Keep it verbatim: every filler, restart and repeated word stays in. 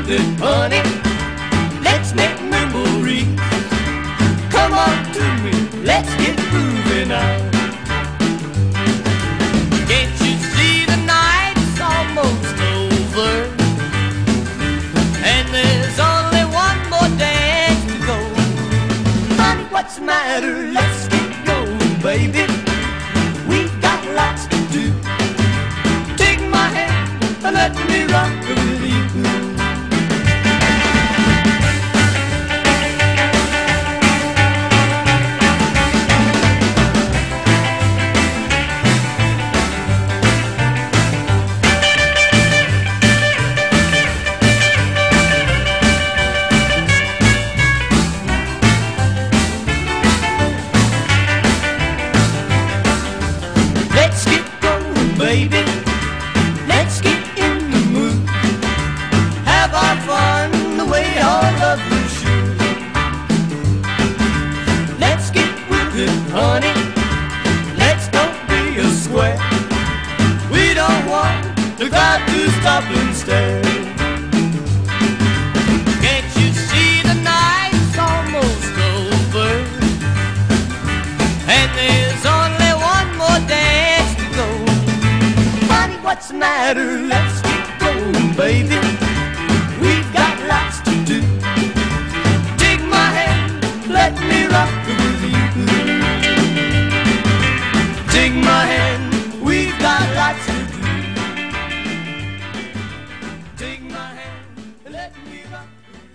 with it, honey. Let's make memories. Come on to me, let's get grooving now. Can't you see the night's almost over, and there's only one more dance to go? Honey, what's the matter? Let's get going, baby. We've got lots to do. Take my hand and let me rock with you. Baby, let's get in the mood. Have our fun the way all of us should. Let's get with it, honey. Let's don't be a square. We don't want the crowd to stop and stare. Can't you see the night's almost over, and there's only one more dance to go? What's the matter? Let's get going, baby. We've got lots to do. Take my hand, let me rock with you. Take my hand, we've got lots to do. Take my hand, let me rock with you.